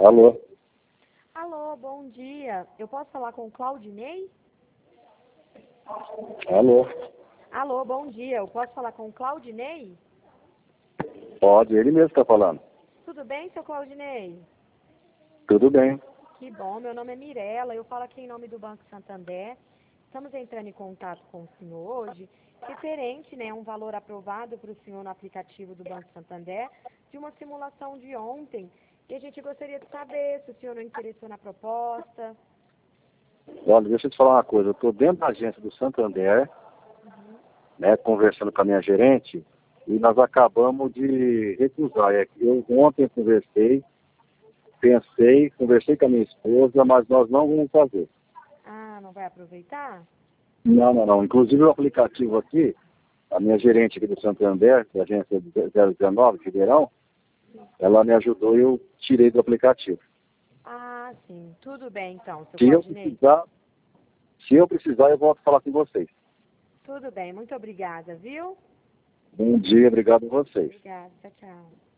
Alô? Alô, bom dia. Eu posso falar com o Claudinei? Alô? Alô, bom dia. Eu posso falar com o Claudinei? Pode, ele mesmo está falando. Tudo bem, seu Claudinei? Tudo bem. Que bom, meu nome é Mirela, eu falo aqui em nome do Banco Santander. Estamos entrando em contato com o senhor hoje, referente, né, a um valor aprovado para o senhor no aplicativo do Banco Santander, de uma simulação de ontem. E a gente gostaria de saber se o senhor não interessou na proposta. Olha, deixa eu te falar uma coisa. Eu estou dentro da agência do Santander, né, conversando com a minha gerente, e nós acabamos de recusar. Eu ontem conversei com a minha esposa, mas nós não vamos fazer. Ah, não vai aproveitar? Não. Inclusive o aplicativo aqui, a minha gerente aqui do Santander, da agência 019, Ribeirão, ela me ajudou e eu tirei do aplicativo. Ah, sim. Tudo bem, então, seu Se eu Claudinei. precisar, eu volto a falar com vocês. Tudo bem. Muito obrigada, viu? Bom dia, obrigado a vocês. Obrigada. Tchau, tchau.